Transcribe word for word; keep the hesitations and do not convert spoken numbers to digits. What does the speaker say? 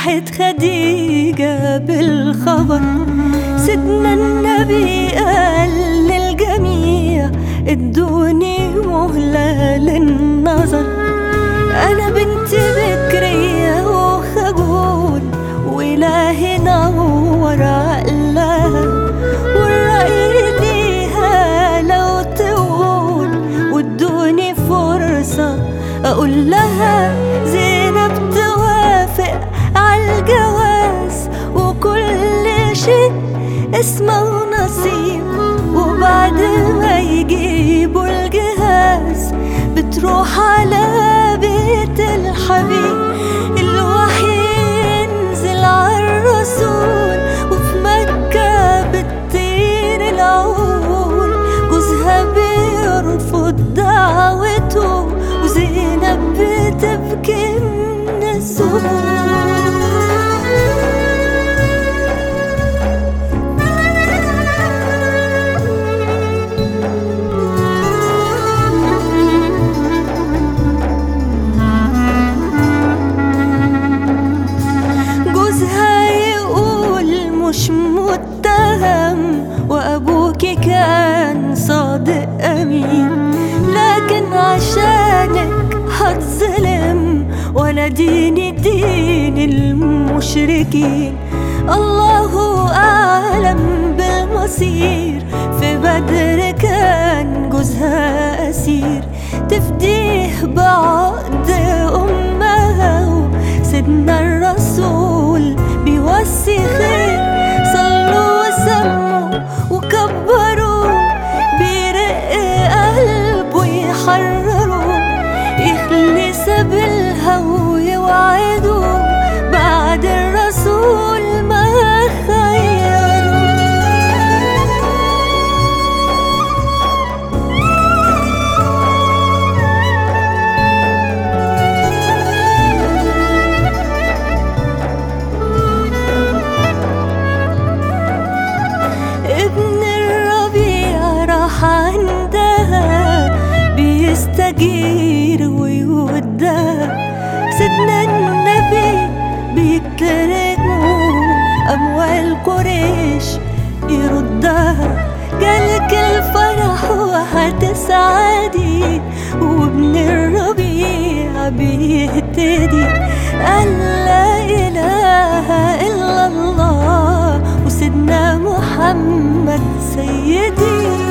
فرحت خديجة بالخبر، سيدنا النبي قال للجميع ادوني مهلة للنظر. أنا بنت بكرية وخجول وإلهي نور عقلها، والرأي ليها لو تقول وادوني فرصة أقول لها زينب توافق عالجواز، وكل شيء اسمه نصيب، وبعد ما يجيبوا الجهاز بتروح على بيت الحبيب، الوحي ينزل عالرسول، وفي مكة بتطير العقول، جوزها بيرفض دعوته وزينب بتبكي من الذهول. مش متهم وأبوكي كان صادق أمين، لكن عشانك هتظلم وأنا ديني دين المشركين. الله أعلم بالمصير، في بدر كان جوزها أسير، تفديه بعقد أمها وسيدنا الرسول بيوصي خير. صلوا وسموا وكبروا، بيرق قلبه يحرروا، يخلي سبيلها ويوعدوا بعد الرسول ما خيروا. ابن الربيع راح عندها بيستجير ويودها، سيدنا النبي بيكرمه أموال قريش يردها، جالك الفرح وهتسعدي، وابن الربيع بيهتدي، قال لا إله إلا الله وسيدنا محمد سيدي.